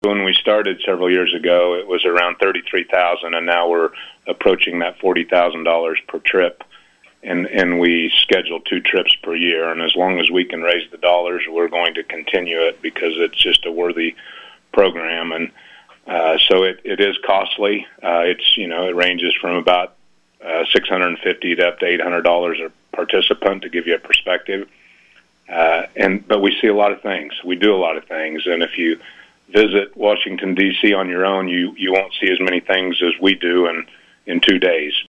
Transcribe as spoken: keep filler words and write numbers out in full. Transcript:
when we started several years ago, it was around thirty-three thousand dollars, and now we're approaching that forty thousand dollars per trip. And, and we schedule two trips per year. And as long as we can raise the dollars, we're going to continue it because it's just a worthy program. And uh, so it, it is costly. Uh, it's, you know, it ranges from about uh, six hundred fifty dollars to up to eight hundred dollars a participant, to give you a perspective. Uh, and but we see a lot of things. We do a lot of things. And if you visit Washington, D C on your own, you, you won't see as many things as we do in, in two days.